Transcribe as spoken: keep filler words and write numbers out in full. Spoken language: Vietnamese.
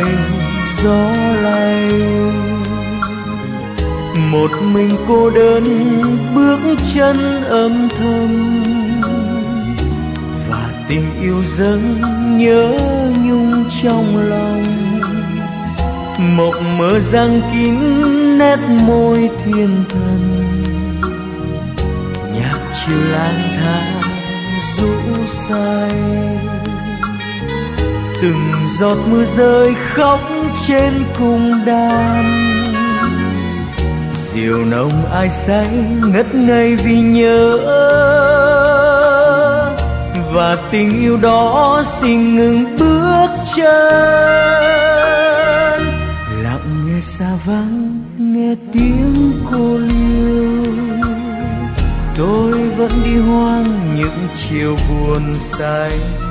ngày gió lay, một mình cô đơn bước chân âm thầm, và tình yêu dâng nhớ nhung trong lòng. Mộng mơ giăng kín nét môi thiên thần, nhạc chiều lang thang rũ say. Từng giọt mưa rơi khóc trên cung đàn, diều nồng ai say ngất ngây vì nhớ, và tình yêu đó xin ngừng bước chân. Lặng nghe xa vắng nghe tiếng cô liêu, tôi vẫn đi hoang những chiều buồn say.